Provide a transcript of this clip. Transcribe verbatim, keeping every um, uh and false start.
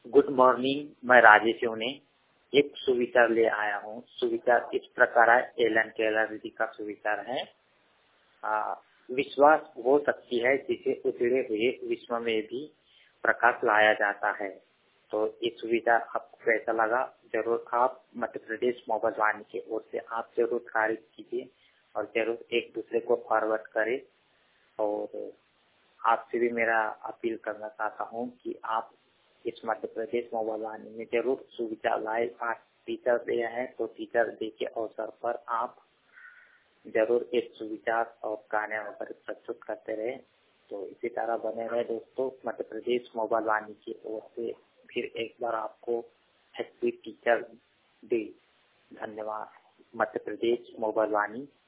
Good morning. मैं राजेश सोने एक सुविचार ले आया हूँ। सुविचार इस प्रकार है, एलन केलर जी का सुविचार है। आ, विश्वास वो शक्ति है जिसे उजड़े हुए विश्व में भी प्रकाश लाया जाता है। तो ये सुविचार आपको कैसा लगा, जरूर आप मध्य प्रदेश मोबाइल वाणी की ओर से आप जरूर तारीफ कीजिए और जरूर एक दूसरे को फॉरवर्ड करें। और आपसे भी मेरा अपील करना चाहता हूँ कि आप इस मध्य प्रदेश मोबाइल वाणी में जरूर सुविचार लाए। आज टीचर डे है तो टीचर डे के अवसर पर आप जरूर एक सुविचार और गाने वगैरह प्रस्तुत करते रहे। तो इसी तरह बने रहे दोस्तों। मध्य प्रदेश मोबाइल वाणी की ओर से फिर एक बार आपको हैप्पी टीचर डे। धन्यवाद। मध्य प्रदेश मोबाइल वाणी।